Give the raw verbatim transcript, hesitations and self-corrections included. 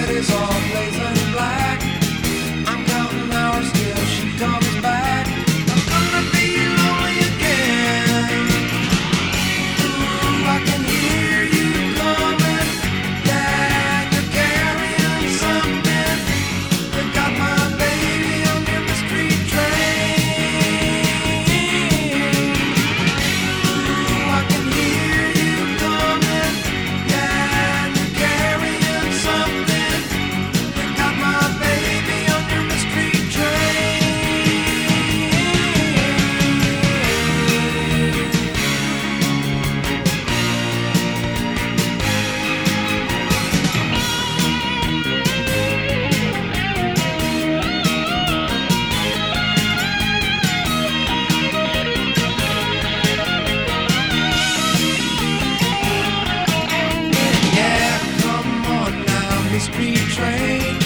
city's all blazing black. I'm counting hours till she comes back. I'm gonna be lonely again. Ooh, I can hear you coming. Yeah, you're carrying something. You got my baby on your mystery train. Ooh, I can hear you coming. Yeah, you're carrying something. You got my baby on your mystery train. Yeah, come on now, mystery train.